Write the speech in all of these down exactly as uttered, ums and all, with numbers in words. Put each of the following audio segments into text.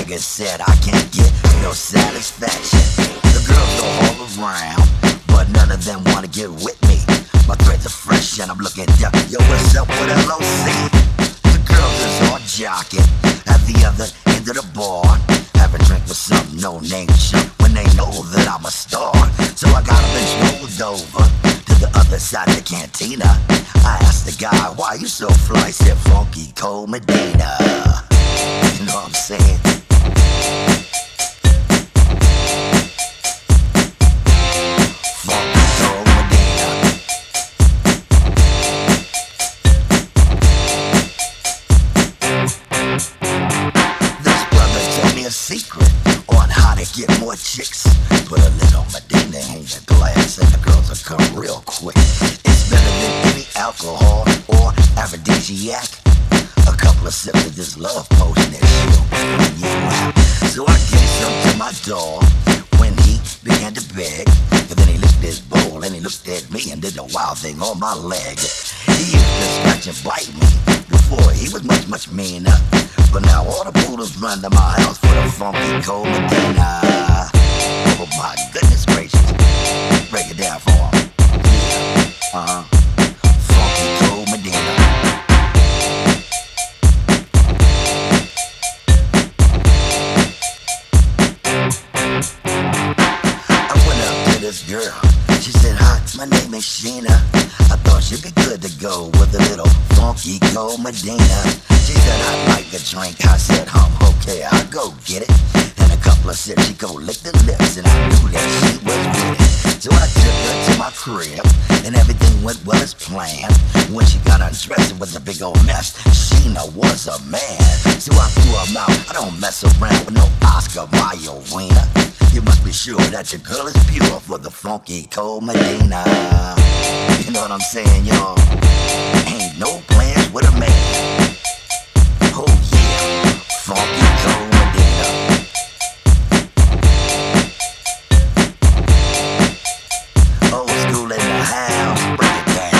nigga said I can't get no satisfaction. The girls go all around, but none of them wanna get with me. My threads are fresh and I'm looking down. Yo, what's up with L O C? The girls is all jocking at the other end of the bar, having a drink with some no-name chump when they know that I'm a star. So I got them and strolled over to the other side of the cantina. I asked the guy, why you so fly? Said Funky Cold Medina. You know what I'm saying? Funky Cold Medina. This brother told me a secret on how to get more chicks. Put a little Medina in your glass and the girls will come real quick. It's better than any alcohol or aphrodisiac. A couple of sips of this love potion and she'll bring you out. So I gave some to my dog when he began to beg. And then he licked his bowl and he looked at me and did a wild thing on my leg. He used to scratch and bite me before he was much, much meaner. But now all the poodles run to my house for the Funky Cold Medina. Oh my goodness gracious. Break it down for him. Yeah. Uh-huh. Funky Cold Medina. I went up to this girl. She said, hi, my name is Sheena. I thought she'd be good to go with a little Funky Cold Medina. She said, I'd like a drink. I said, hum, okay, I'll go get it. And a couple of sips, she go lick the lips, and I knew that she was with it. So I took her to my crib, and everything went well as planned. When she got undressed, it was a big old mess. Sheena was a man, so I threw her out. I don't mess around with no Oscar Mayer wiener. You must be sure that your girl is pure for the Funky Cold Medina. You know what I'm saying, y'all? Ain't no plans with a man. Oh yeah, Funky Cold Medina. Old school in the house, break it down.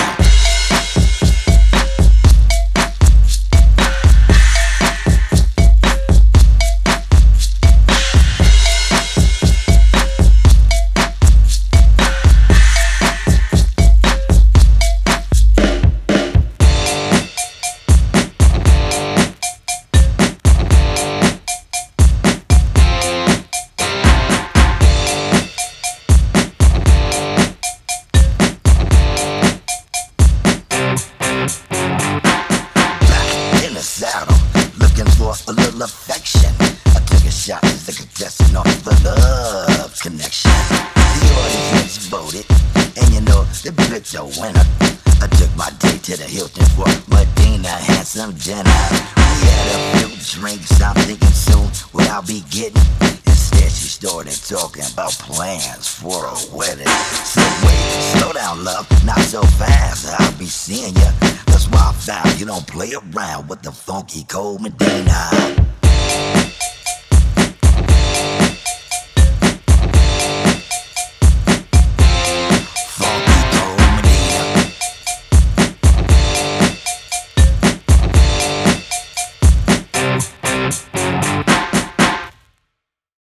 A little affection. I took a shot as the contestant on the love connection. The audience voted, and you know the bitch a winner. I took my date to the Hilton for Medina handsome dinner. We had a few drinks, I'm thinking soon what I'll be getting. Instead she started talking about plans for a wedding. So wait, slow down love, not so fast, I'll be seeing ya. That's why I found you don't play around with the Funky Cold Medina.